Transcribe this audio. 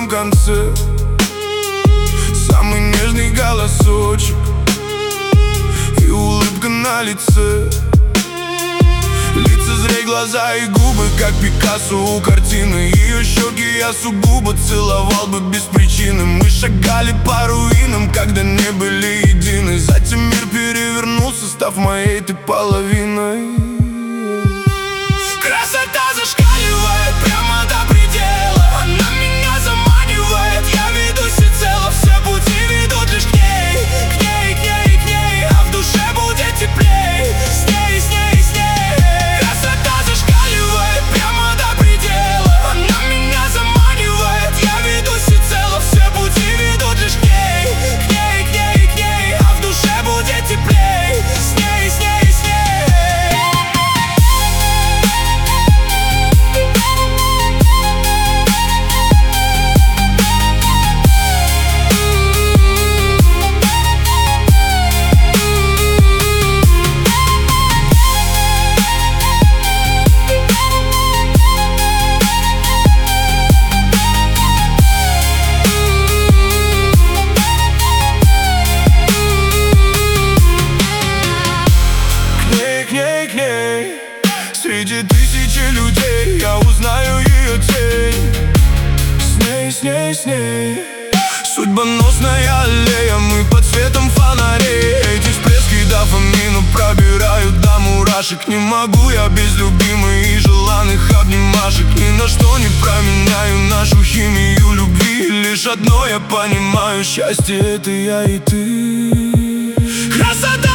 другом конце. Самый нежный голосочек и улыбка на лице. Лица, зрей, глаза и губы, как Пикассо у картины. Ее щеки я сугубо целовал бы без причины. Мы шагали по руинам, когда не были едины. Затем мир перевернулся, став моей ты половиной. Красота зашкаливает прямо до предела. Она меня заманивает, я веду всецело. Все пути ведут лишь к ней, к ней, к ней, к ней. А в душе будет теплей с ней, с ней, с ней. Красота зашкаливает прямо до предела. Она меня заманивает, я веду всецело. Все пути ведут лишь к ней, к ней, к ней, к ней. А в душе будет теплей с ней, с ней, с ней. Среди тысячи людей я узнаю ее тень. С ней, с ней, с ней. Судьбоносная аллея, мы под светом фонарей. Эти всплески дофамина пробирают до мурашек. Не могу я без любимой и желанных обнимашек. Ни на что не променяю нашу химию любви. Лишь одно я понимаю: счастье — это я и ты. Красота